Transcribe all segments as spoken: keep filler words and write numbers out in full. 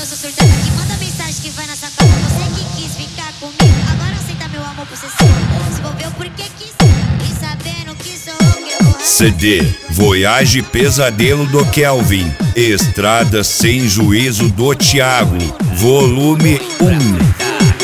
eu sou surtada que manda mensagem que vai nessa casa. Você que quis ficar comigo, agora aceita meu amor possessivo. Se envolveu porque quis, e sabendo que sou eu que eu vou. C D Voyage Pesadelo do Kelvin, Estrada Sem Juízo do Thiago, volume um.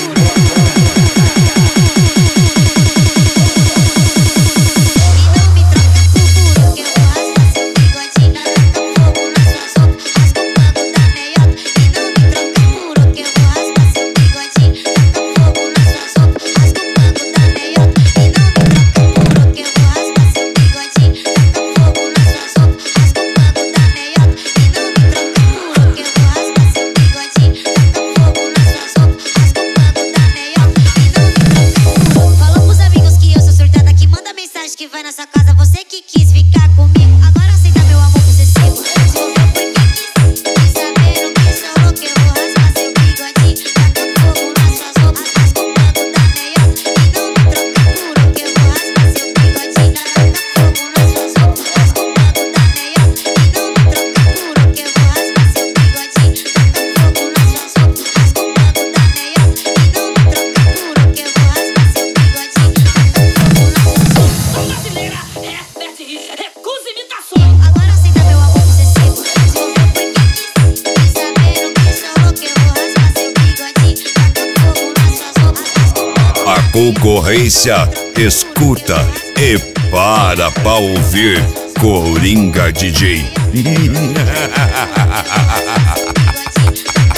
Que vai nessa casa, você que quis ficar comigo, agora aceita meu amor possessivo. Se envolveu porque quis, e sabendo que sou eu que eu vou raspar seu bigodinho. Taca fogo nas suas roupas, faz comando da meiota. E não me troca por o que eu vou raspar seu bigodinho. Taca fogo nas suas roupas, faz comando da meiota. E não me troca por o que eu vou raspar seu bigodinho. Taca fogo nas suas roupas, faz comando da meiota. E não me troca por o que eu vou raspar seu bigodinho. Taca fogo nas suas roupas. Brasileira, repete isso, recusa imitações. Agora aceita meu amor possessivo. Se envolveu porque quis, e sabendo que sou eu que eu vou raspar seu bigodinho. Taca fogo nas suas roupas, faz comando. A concorrência escuta e para pra ouvir Coringa D J. Bigodinho, taca fogo nas suas roupas.